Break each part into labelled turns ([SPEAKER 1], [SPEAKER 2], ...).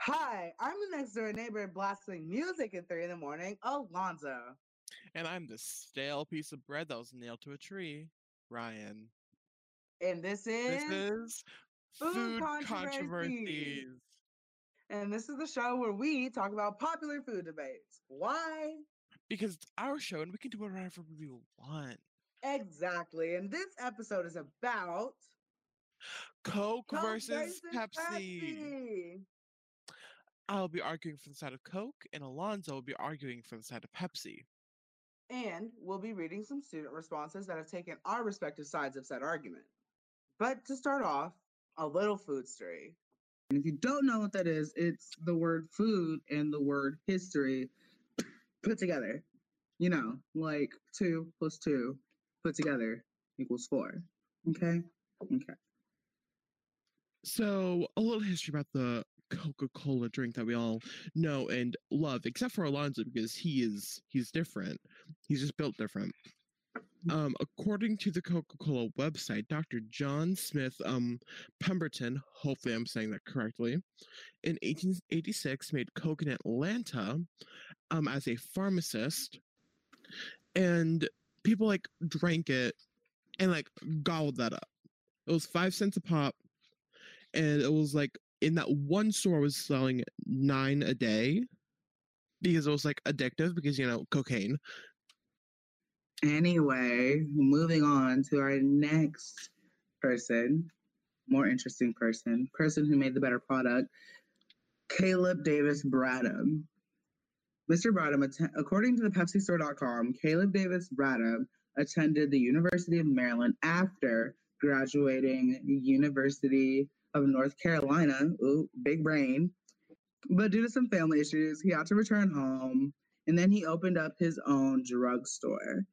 [SPEAKER 1] Hi, I'm the next door neighbor blasting music at 3 in the morning, Alonzo.
[SPEAKER 2] And I'm the stale piece of bread that was nailed to a tree, Ryan.
[SPEAKER 1] And this
[SPEAKER 2] This
[SPEAKER 1] is
[SPEAKER 2] is
[SPEAKER 1] Food
[SPEAKER 2] Food
[SPEAKER 1] Controversy.
[SPEAKER 2] Controversies.
[SPEAKER 1] And this is the show where we talk about popular food debates. Why?
[SPEAKER 2] Because it's our show and we can do whatever we want.
[SPEAKER 1] Exactly. And this episode is about
[SPEAKER 2] Coke
[SPEAKER 1] Coke
[SPEAKER 2] versus
[SPEAKER 1] versus
[SPEAKER 2] Pepsi.
[SPEAKER 1] Pepsi.
[SPEAKER 2] I'll be arguing for the side of Coke, and Alonzo will be arguing for the side of Pepsi.
[SPEAKER 1] And we'll be reading some student responses that have taken our respective sides of said argument. But to start off, a little food story. And if you don't know what that is, it's the word food and the word history put together. You know, like 2 plus 2 put together equals 4. Okay? Okay.
[SPEAKER 2] So, a little history about the Coca-Cola drink that we all know and love, except for Alonzo because he's different. He's just built different. According to the Coca-Cola website, Dr. John Smith Pemberton, hopefully I'm saying that correctly, in 1886 made Coke in Atlanta as a pharmacist, and people like drank it and like gobbled that up. It was 5 cents a pop, and it was like in that one store was selling 9 a day because it was like addictive because cocaine.
[SPEAKER 1] Anyway, moving on to our next person, more interesting person who made the better product, Caleb Davis Bradham. Mr. Bradham, according to the PepsiStore.com, Caleb Davis Bradham attended the University of Maryland after graduating University of North Carolina. Ooh, big brain. But due to some family issues, he had to return home, and then he opened up his own drugstore.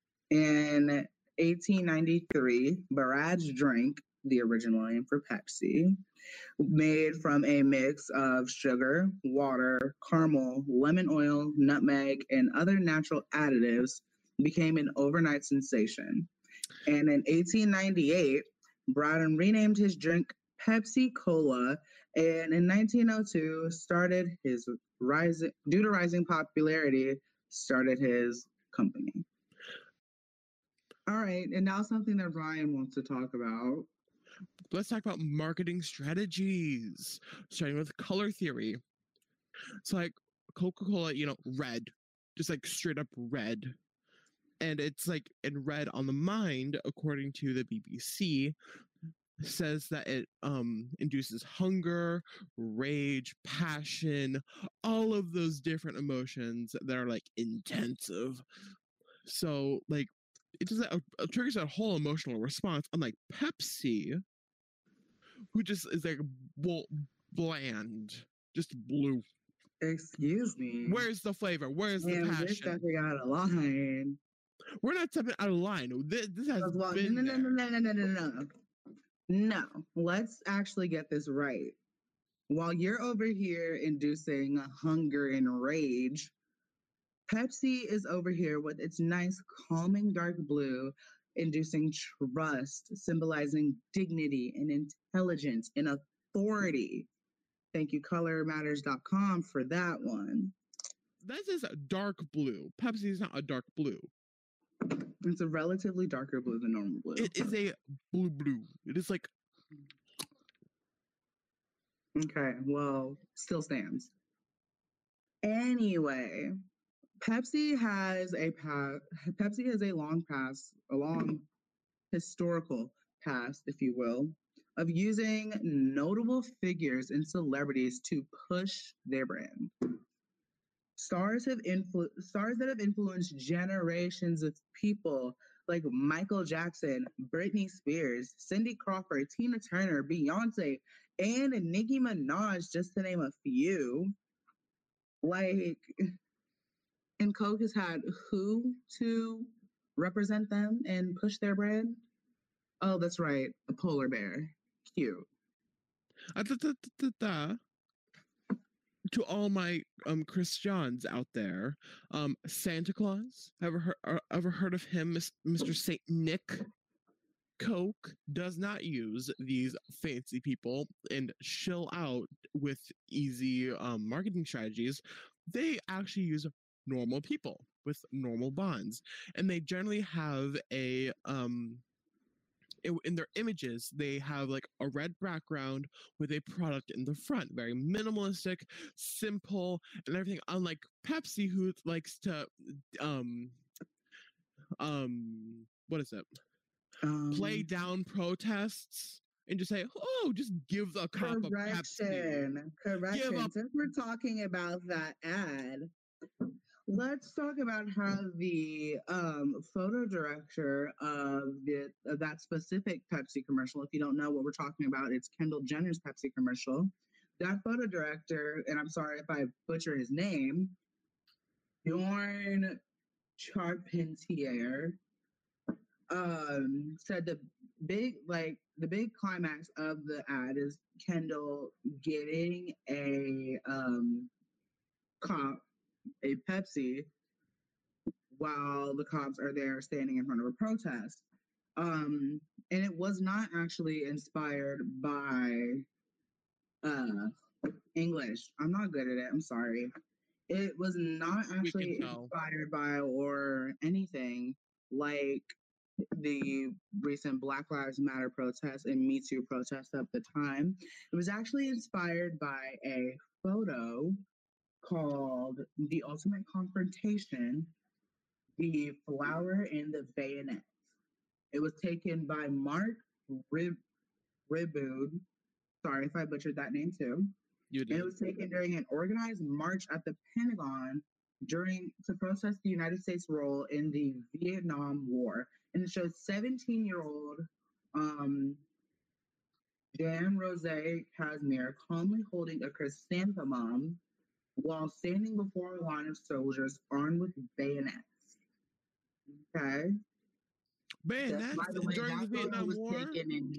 [SPEAKER 1] In 1893, Barrage Drink, the original name for Pepsi, made from a mix of sugar, water, caramel, lemon oil, nutmeg, and other natural additives, became an overnight sensation. And in 1898, Bradham renamed his drink Pepsi Cola, and in 1902 started his due to rising popularity, started his company. All right, and now something that Ryan wants to talk about.
[SPEAKER 2] Let's talk about marketing strategies, starting with color theory. It's like Coca-Cola, red, just like straight up red. And it's like in red on the mind, according to the BBC, says that it induces hunger, rage, passion, all of those different emotions that are like intensive. So like it just triggers that whole emotional response, unlike Pepsi, who just is like bland, just blue.
[SPEAKER 1] Excuse me.
[SPEAKER 2] Where's the flavor? Where's the passion?
[SPEAKER 1] We're stepping out of line.
[SPEAKER 2] We're not stepping out of line. This has been
[SPEAKER 1] no. No, let's actually get this right. While you're over here inducing hunger and rage, Pepsi is over here with its nice, calming dark blue, inducing trust, symbolizing dignity and intelligence and authority. Thank you, colormatters.com, for that one.
[SPEAKER 2] That is a dark blue. Pepsi is not a dark blue.
[SPEAKER 1] It's a relatively darker blue than normal blue.
[SPEAKER 2] It is a blue. It is like...
[SPEAKER 1] Okay, well, still stands. Anyway, Pepsi has a long historical past, if you will, of using notable figures and celebrities to push their brand. Stars that have influenced generations of people like Michael Jackson, Britney Spears, Cindy Crawford, Tina Turner, Beyonce, and Nicki Minaj, just to name a few. Like, and Coke has had who to represent them and push their brand? Oh, that's right, a polar bear. Cute.
[SPEAKER 2] To all my Christians out there, Santa Claus, ever heard of him, Mr. Saint Nick? Coke does not use these fancy people and chill out with easy marketing strategies. They actually use normal people with normal bonds, and they generally have in their images, they have like a red background with a product in the front, very minimalistic, simple, and everything. Unlike Pepsi, who likes to um what is it? Play down protests and just say, "Oh, just give the cop a Pepsi."
[SPEAKER 1] Correction.
[SPEAKER 2] Give up.
[SPEAKER 1] Since we're talking about that ad, let's talk about how the photo director of that specific Pepsi commercial. If you don't know what we're talking about, it's Kendall Jenner's Pepsi commercial. That photo director, and I'm sorry if I butcher his name, Bjorn Charpentier, said the big climax of the ad is Kendall getting a cop a Pepsi while the cops are there standing in front of a protest. And it was not actually inspired by English. I'm not good at it. I'm sorry. It was not actually inspired by or anything like the recent Black Lives Matter protests and Me Too protests of the time. It was actually inspired by a photo called The Ultimate Confrontation, The Flower and the Bayonet. It was taken by Mark Riboud. Sorry if I butchered that name too.
[SPEAKER 2] You did.
[SPEAKER 1] And it was taken during an organized march at the Pentagon to protest the United States' role in the Vietnam War. And it shows 17-year-old Dan Rose Casimir calmly holding a chrysanthemum while standing before a line of soldiers armed with bayonets. Okay.
[SPEAKER 2] Bayonets
[SPEAKER 1] By the way,
[SPEAKER 2] during the
[SPEAKER 1] that photo
[SPEAKER 2] Vietnam
[SPEAKER 1] was
[SPEAKER 2] War?
[SPEAKER 1] taken in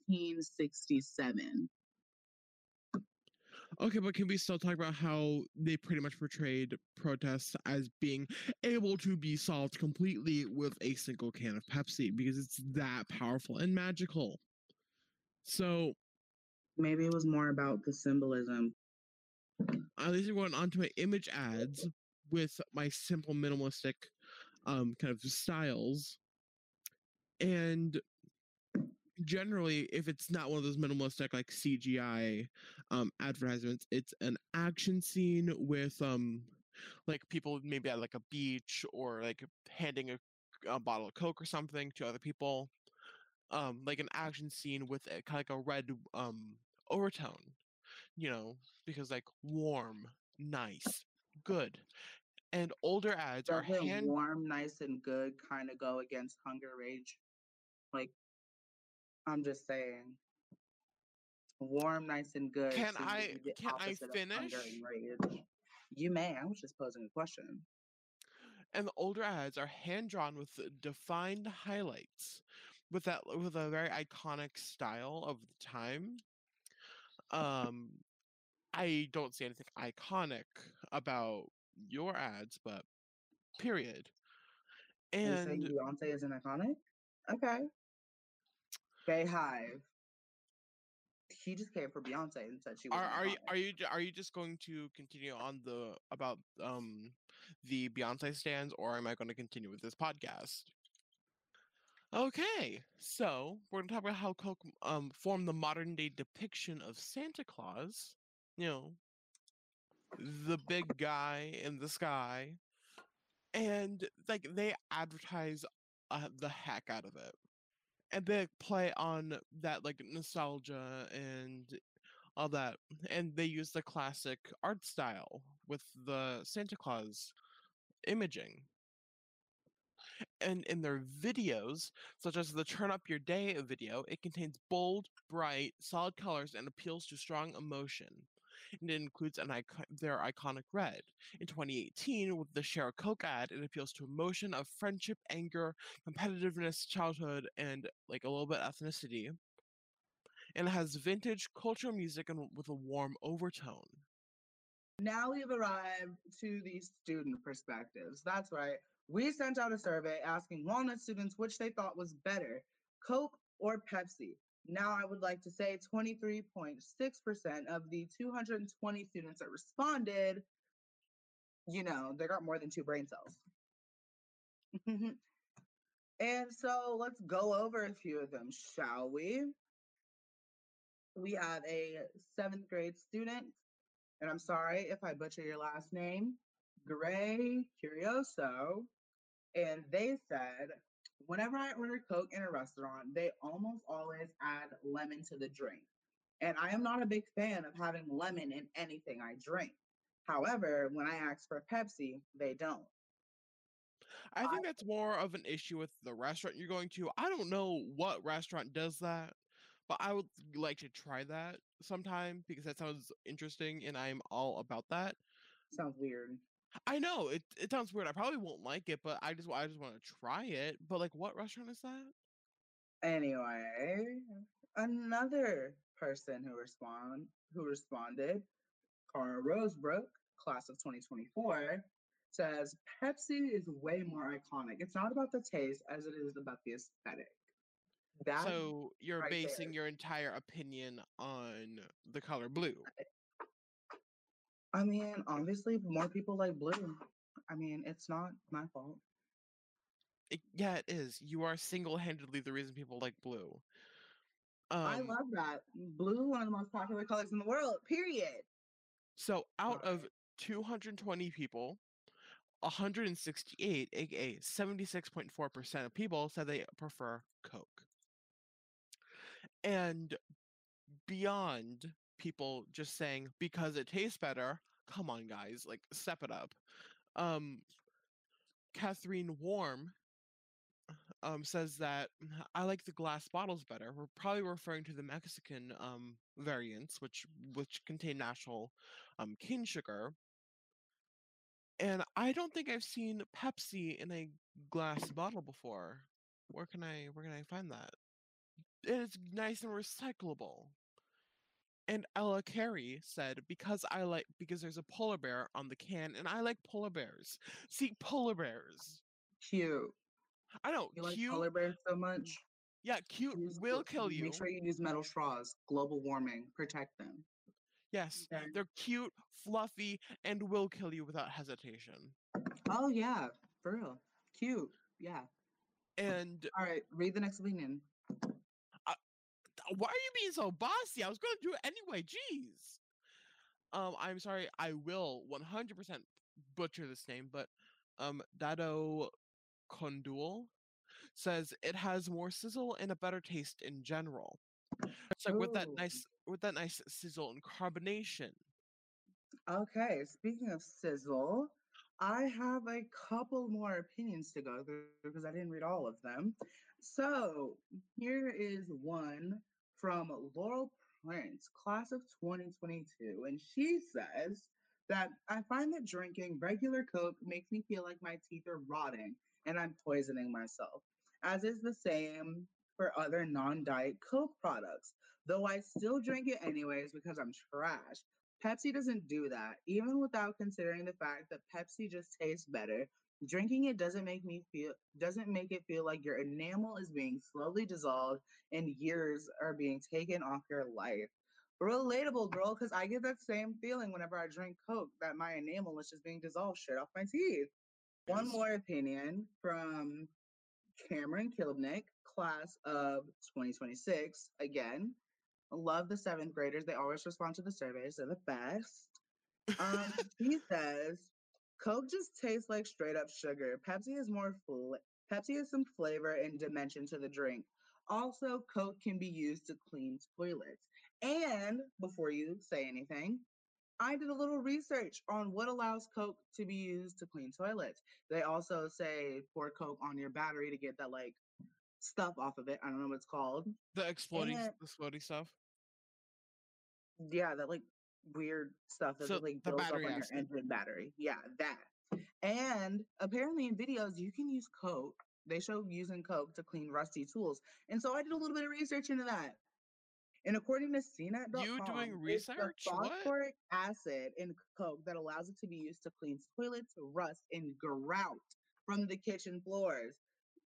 [SPEAKER 1] 1967.
[SPEAKER 2] Okay, but can we still talk about how they pretty much portrayed protests as being able to be solved completely with a single can of Pepsi because it's that powerful and magical? So
[SPEAKER 1] maybe it was more about the symbolism.
[SPEAKER 2] At least we're going on to my image ads with my simple minimalistic kind of styles. And generally, if it's not one of those minimalistic like CGI advertisements, it's an action scene with like people maybe at like a beach or like handing a bottle of Coke or something to other people. Like an action scene with a kind of like a red overtone, you know, because like warm, nice, good. And older ads are
[SPEAKER 1] Doesn't warm, nice, and good kind of go against hunger rage? Like, I'm just saying. Warm, nice, and good.
[SPEAKER 2] Can I finish?
[SPEAKER 1] Hunger and rage. You may. I was just posing a question.
[SPEAKER 2] And the older ads are hand drawn with defined highlights, with a very iconic style of the time. I don't see anything iconic about your ads, but period.
[SPEAKER 1] And you saying Beyonce isn't iconic? Okay. Bayhive. He just came for Beyonce and said she was.
[SPEAKER 2] Are you just going to continue on about the Beyonce stands, or am I going to continue with this podcast? Okay, so we're going to talk about how Coke formed the modern day depiction of Santa Claus. You know, the big guy in the sky, and like they advertise the heck out of it, and they play on that like nostalgia and all that, and they use the classic art style with the Santa Claus imaging. And in their videos, such as the Turn Up Your Day video, it contains bold, bright, solid colors and appeals to strong emotion. And it includes their iconic red. In 2018, with the Share a Coke ad, it appeals to emotion of friendship, anger, competitiveness, childhood, and like a little bit ethnicity. And it has vintage cultural music and with a warm overtone.
[SPEAKER 1] Now we've arrived to the student perspectives. That's right. We sent out a survey asking Walnut students which they thought was better, Coke or Pepsi? Now, I would like to say 23.6% of the 220 students that responded, they got more than two brain cells. And so let's go over a few of them, shall we? We have a seventh grade student, and I'm sorry if I butcher your last name, Gray Curioso. And they said, whenever I order Coke in a restaurant, they almost always add lemon to the drink. And I am not a big fan of having lemon in anything I drink. However, when I ask for Pepsi, they don't.
[SPEAKER 2] I think that's more of an issue with the restaurant you're going to. I don't know what restaurant does that, but I would like to try that sometime because that sounds interesting and I'm all about that.
[SPEAKER 1] Sounds weird.
[SPEAKER 2] I know it sounds weird. I probably won't like it, but I just want to try it. But like, what restaurant is that?
[SPEAKER 1] Anyway, another person who responded, Cara Rosebrook, class of 2024, says Pepsi is way more iconic. It's not about the taste as it is about the aesthetic. That
[SPEAKER 2] So you're
[SPEAKER 1] right
[SPEAKER 2] basing
[SPEAKER 1] there.
[SPEAKER 2] your entire opinion on the color blue.
[SPEAKER 1] I mean, obviously, more people like blue. I mean, it's not my fault.
[SPEAKER 2] Yeah, it is. You are single-handedly the reason people like blue.
[SPEAKER 1] I love that. Blue, one of the most popular colors in the world, period.
[SPEAKER 2] So out of
[SPEAKER 1] Sorry.
[SPEAKER 2] 220 people, 168, aka 76.4% of people said they prefer Coke. And beyond people just saying because it tastes better, come on guys, like step it up. Um Catherine Warm says that I like the glass bottles better. We're probably referring to the Mexican variants, which contain natural cane sugar. And I don't think I've seen Pepsi in a glass bottle before. Where can I find that? And it's nice and recyclable. And Ella Carey said, because there's a polar bear on the can, and I like polar bears. See, polar bears.
[SPEAKER 1] Cute.
[SPEAKER 2] I know,
[SPEAKER 1] You like
[SPEAKER 2] cute.
[SPEAKER 1] polar bears so much?
[SPEAKER 2] Yeah, cute will kill
[SPEAKER 1] Make
[SPEAKER 2] you.
[SPEAKER 1] sure you use metal straws. Global warming. Protect them.
[SPEAKER 2] Yes,
[SPEAKER 1] Okay.
[SPEAKER 2] they're cute, fluffy, and will kill you without hesitation.
[SPEAKER 1] Oh yeah, for real. Cute. Yeah.
[SPEAKER 2] And
[SPEAKER 1] All right. Read the next opinion.
[SPEAKER 2] why are you being so bossy? I was going to do it anyway. Jeez. I'm sorry. I will 100% butcher this name, but Dado Kondul says it has more sizzle and a better taste in general. It's like
[SPEAKER 1] Ooh.
[SPEAKER 2] with that nice sizzle and carbonation.
[SPEAKER 1] Okay, speaking of sizzle, I have a couple more opinions to go through because I didn't read all of them. So here is one from Laurel Prince, class of 2022, and she says that I find that drinking regular Coke makes me feel like my teeth are rotting and I'm poisoning myself, as is the same for other non-diet Coke products. Though I still drink it anyways because I'm trash. Pepsi doesn't do that. Even without considering the fact that Pepsi just tastes better, drinking it doesn't make it feel like your enamel is being slowly dissolved and years are being taken off your life. Relatable, girl, because I get that same feeling whenever I drink Coke, that my enamel is just being dissolved straight off my teeth. One
[SPEAKER 2] Yes.
[SPEAKER 1] more opinion from Cameron Kilbnick, class of 2026. Again, love the seventh graders. They always respond to the surveys. They're the best. He says, Coke just tastes like straight up sugar. Pepsi has some flavor and dimension to the drink. Also, Coke can be used to clean toilets. And before you say anything, I did a little research on what allows Coke to be used to clean toilets. They also say pour Coke on your battery to get that like stuff off of it. I don't know what it's called.
[SPEAKER 2] The exploding stuff.
[SPEAKER 1] Yeah, that like weird stuff that
[SPEAKER 2] So
[SPEAKER 1] like
[SPEAKER 2] the
[SPEAKER 1] builds up
[SPEAKER 2] battery
[SPEAKER 1] on your
[SPEAKER 2] acid.
[SPEAKER 1] engine battery. Yeah, that. And apparently in videos you can use Coke. They show using Coke to clean rusty tools. And so I did a little bit of research into that. And according to
[SPEAKER 2] You
[SPEAKER 1] CNET.com,
[SPEAKER 2] doing
[SPEAKER 1] it's the
[SPEAKER 2] research? What?
[SPEAKER 1] phosphoric acid in Coke that allows it to be used to clean toilets, rust, and grout from the kitchen floors.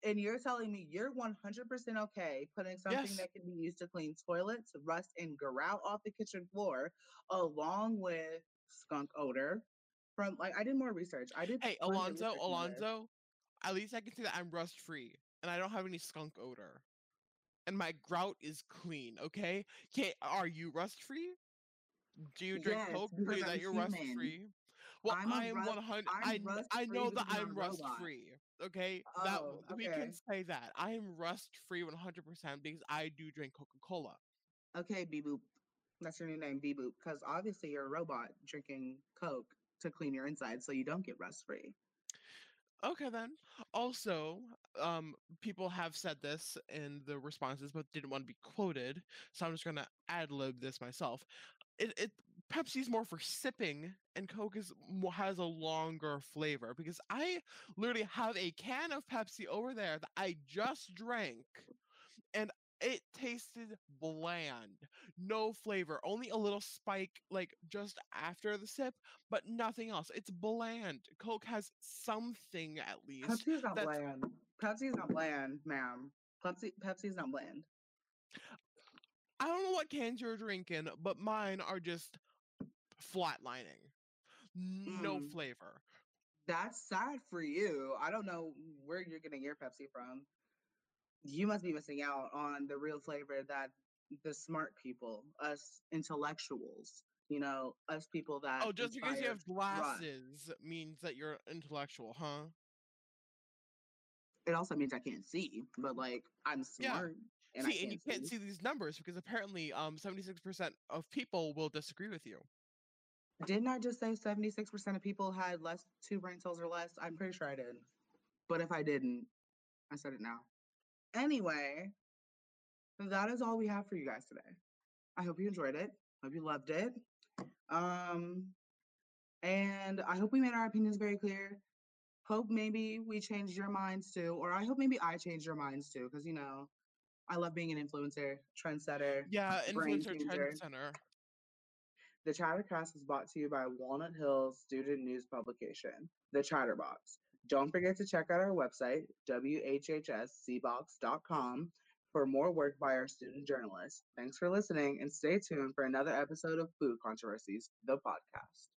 [SPEAKER 1] And you're telling me you're 100% okay putting something
[SPEAKER 2] Yes.
[SPEAKER 1] that can be used to clean toilets, rust, and grout off the kitchen floor, along with skunk odor. From like, I did more research. I did
[SPEAKER 2] Hey,
[SPEAKER 1] plenty of
[SPEAKER 2] Alonzo,
[SPEAKER 1] research into this.
[SPEAKER 2] Alonzo, at least I can say that I'm rust free and I don't have any skunk odor. And my grout is clean, okay? Okay, are you rust free? Do you drink
[SPEAKER 1] Yes,
[SPEAKER 2] Coke? Tell
[SPEAKER 1] because
[SPEAKER 2] you
[SPEAKER 1] I'm
[SPEAKER 2] that you're rust
[SPEAKER 1] human.
[SPEAKER 2] free. Well, I am 100.
[SPEAKER 1] I'm rust
[SPEAKER 2] I
[SPEAKER 1] free
[SPEAKER 2] know that
[SPEAKER 1] because I'm not
[SPEAKER 2] I'm
[SPEAKER 1] a
[SPEAKER 2] rust
[SPEAKER 1] robot.
[SPEAKER 2] free. Okay,
[SPEAKER 1] Oh,
[SPEAKER 2] we can
[SPEAKER 1] okay.
[SPEAKER 2] say that I am rust free 100% because I do drink Coca Cola.
[SPEAKER 1] Okay, B Boop. That's your new name, B Boop. Because obviously you're a robot drinking Coke to clean your inside so you don't get rust free.
[SPEAKER 2] Okay then. Also, people have said this in the responses, but didn't want to be quoted, so I'm just gonna ad lib this myself. It Pepsi's more for sipping, and Coke has a longer flavor because I literally have a can of Pepsi over there that I just drank, and it tasted bland, no flavor, only a little spike like just after the sip, but nothing else. It's bland. Coke has something at least
[SPEAKER 1] Pepsi is not
[SPEAKER 2] that's.
[SPEAKER 1] bland. Pepsi is not bland, ma'am. Pepsi is not bland.
[SPEAKER 2] I don't know what cans you're drinking, but mine are just flatlining. No
[SPEAKER 1] Mm,
[SPEAKER 2] flavor.
[SPEAKER 1] that's sad for you. I don't know where you're getting your Pepsi from. You must be missing out on the real flavor that the smart people, us intellectuals, us people that
[SPEAKER 2] Oh, just because you
[SPEAKER 1] inspire
[SPEAKER 2] have
[SPEAKER 1] trust.
[SPEAKER 2] glasses means that you're intellectual, huh?
[SPEAKER 1] It also means I can't see, but like I'm
[SPEAKER 2] Yeah.
[SPEAKER 1] smart and I
[SPEAKER 2] See, and you
[SPEAKER 1] can't
[SPEAKER 2] can't
[SPEAKER 1] see.
[SPEAKER 2] see these numbers because apparently 76% of people will disagree with you.
[SPEAKER 1] Didn't I just say 76% of people had less two brain cells or less? I'm pretty sure I did. But if I didn't, I said it now. Anyway, that is all we have for you guys today. I hope you enjoyed it. Hope you loved it. Um, and I hope we made our opinions very clear. Hope maybe we changed your minds too, or I hope maybe I changed your minds too, because I love being an influencer, trendsetter,
[SPEAKER 2] Yeah,
[SPEAKER 1] brain
[SPEAKER 2] influencer trend
[SPEAKER 1] changer.
[SPEAKER 2] center.
[SPEAKER 1] The Chattercast is brought to you by Walnut Hills Student News Publication, The Chatterbox. Don't forget to check out our website, whhscbox.com, for more work by our student journalists. Thanks for listening and stay tuned for another episode of Food Controversies, the podcast.